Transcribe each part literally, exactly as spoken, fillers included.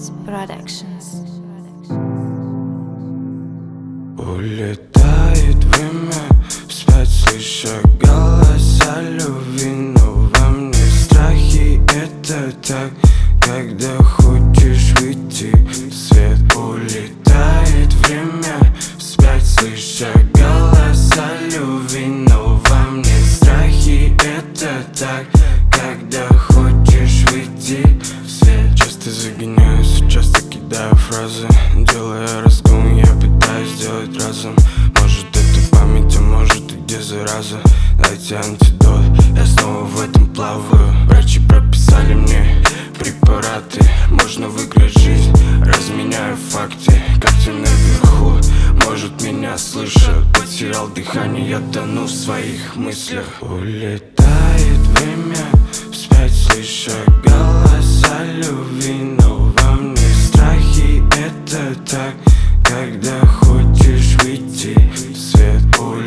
Pamets Productions. Улетает время вспять, слыша голоса любви, но во мне страхи. Это так, когда хочешь выйти в свет. Улетает время вспять, слыша голоса любви, но во мне страхи. Это так, когда хочешь выйти в свет. Часто загоняюсь, часто кидаю фразы, делая разгон, я пытаюсь сделать разом. Может это память, а может и где зараза. Дайте антидот, я снова в этом плаваю. Врачи прописали мне препараты, можно выиграть жизнь, разменяю факты. Как-то наверху, может меня слышат. Потерял дыхание, я тону в своих мыслях. Улетает время вспять, слыша голоса любви, но во мне страхи. Это так, когда хочешь выйти в свет.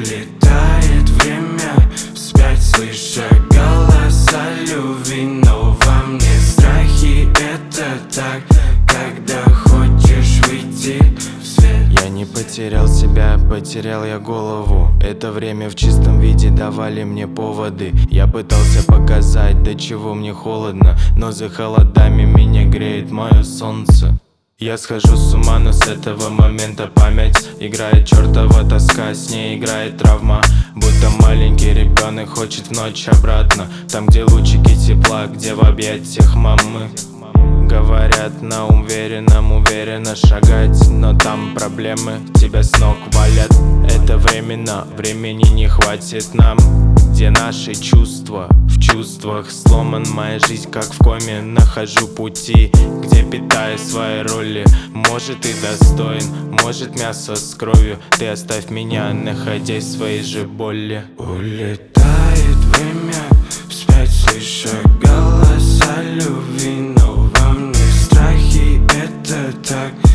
Улетает время вспять, слыша голоса любви, но во мне страхи. Это так, когда хочешь выйти в свет. Я не потерял себя, потерял я голову. Это время в чистом виде давали мне поводы. Я пытался показать, до чего мне холодно, но за холодами меня греет мое солнце. Я схожу с ума, но с этого момента память играет чертова тоска, с ней играет травма. Будто маленький ребенок хочет в ночь обратно, там, где лучики тепла, где в объятиях мамы. Говорят, на уверенном уверенно шагать, но там проблемы тебя с ног валят. Это временно, времени не хватит нам. Где наши чувства? В чувствах сломан моя жизнь, как в коме. Нахожу пути, где питаю свои роли. Может и достоин, может мясо с кровью. Ты оставь меня, находясь в своей же боли. Улетает время вспять, слыша голоса любви, но во мне страхи. Это так,